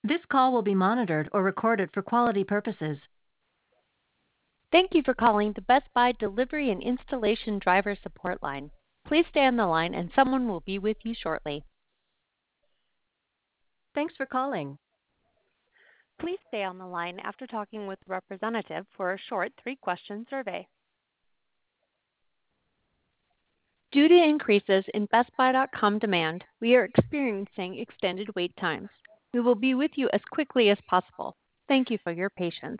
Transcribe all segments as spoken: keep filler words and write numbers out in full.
This call will be monitored or recorded for quality purposes. Thank you for calling the Best Buy Delivery and Installation Driver Support Line. Please stay on the line and someone will be with you shortly. Thanks for calling. Please stay on the line after talking with the representative for a short three-question survey. Due to increases in Best Buy dot com demand, we are experiencing extended wait times. We will be with you as quickly as possible. Thank you for your patience.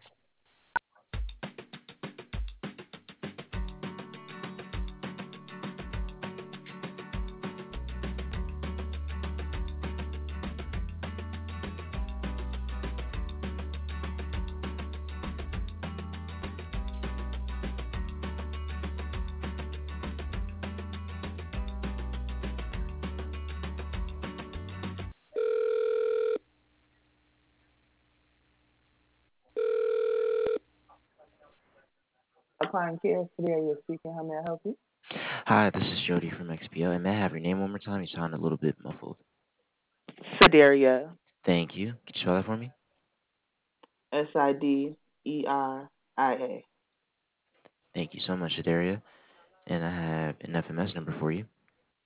Applying care today, you're speaking. How may I help you? Hi, this is Jody from X P O. And may I have your name one more time? You sound a little bit muffled. Sideria. Thank you. Could you spell that for me? S I D E R I A. Thank you so much, Adaria. And I have an F M S number for you.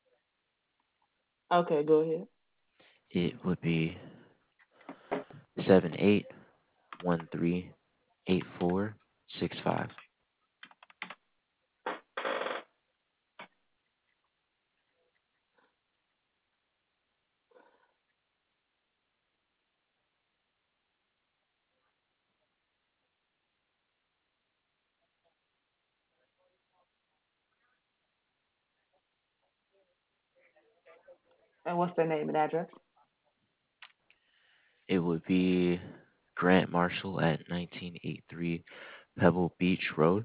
Okay, go ahead. It would be seven eight one three eight four six five. And what's their name and address? It would be Grant Marshall at nineteen eighty-three Pebble Beach Road.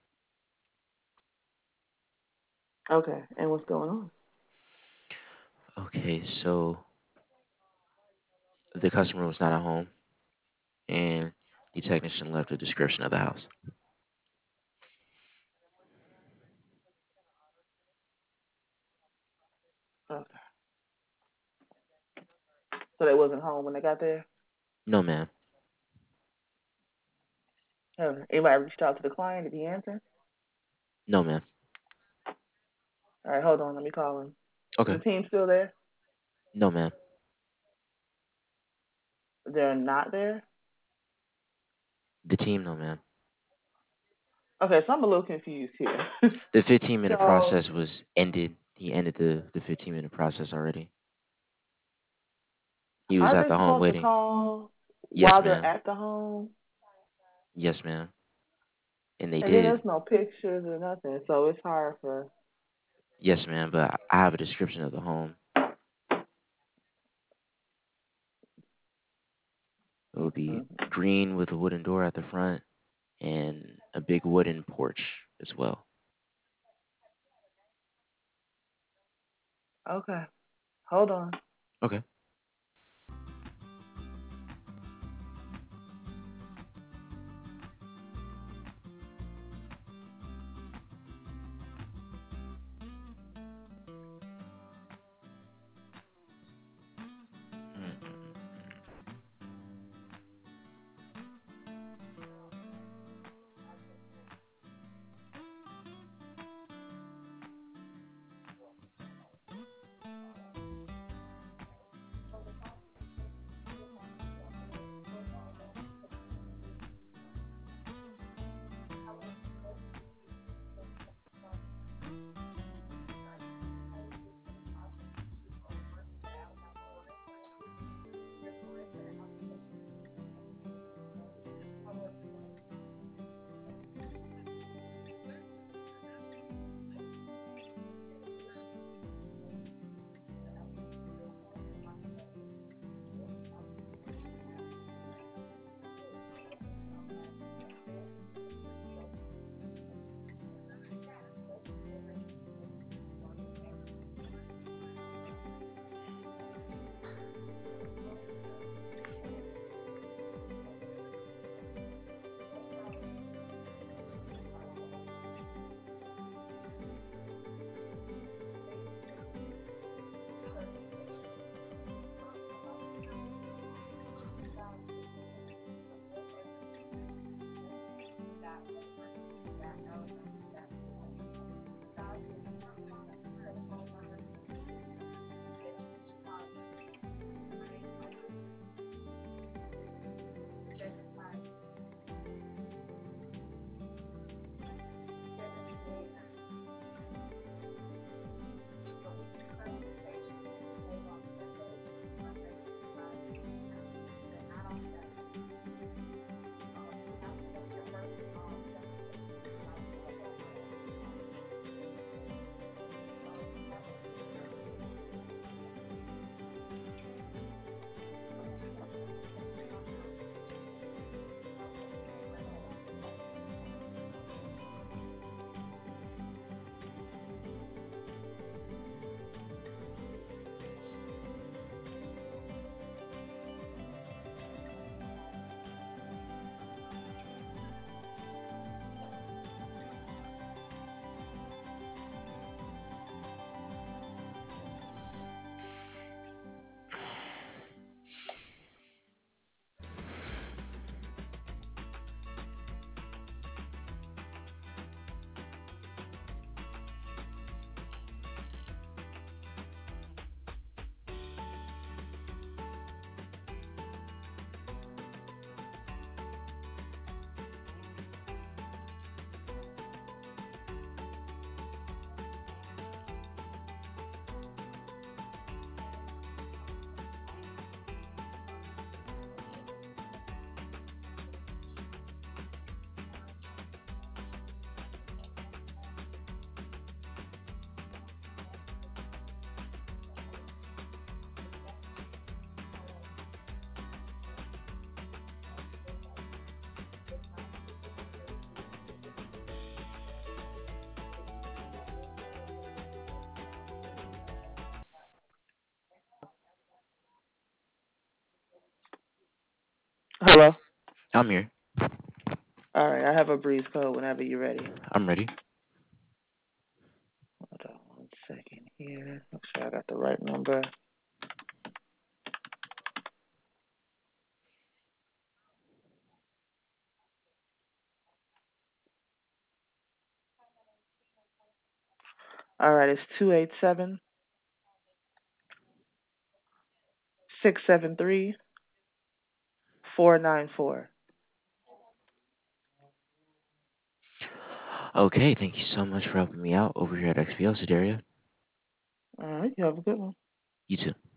Okay, and what's going on? Okay, so the customer was not at home, and the technician left a description of the house. Okay. So they wasn't home when they got there? No, ma'am. Okay. Anybody reached out to the client? Did he answer? No, ma'am. All right, hold on. Let me call him. Is Okay. the team still there? No, ma'am. They're not there? The team, no, ma'am. Okay, so I'm a little confused here. The fifteen minute So, process was ended. He ended the, the fifteen minute process already. He was are at they the home supposed to waiting. call Yes, while they're ma'am. at the home? Yes, ma'am. And they And then did. there's no pictures or nothing, so it's hard for. Yes, ma'am. But I have a description of the home. It would be Mhm. green with a wooden door at the front and a big wooden porch as well. Okay, hold on. Okay. Mm. Hello. I'm here. All right, I have a breeze code whenever you're ready. I'm ready. Hold on one second here. Make sure I got the right number. All right, it's two eight seven, six seven three, four nine four. Okay, thank you so much for helping me out over here at X P L, Sedaria. All right, you have a good one. You too.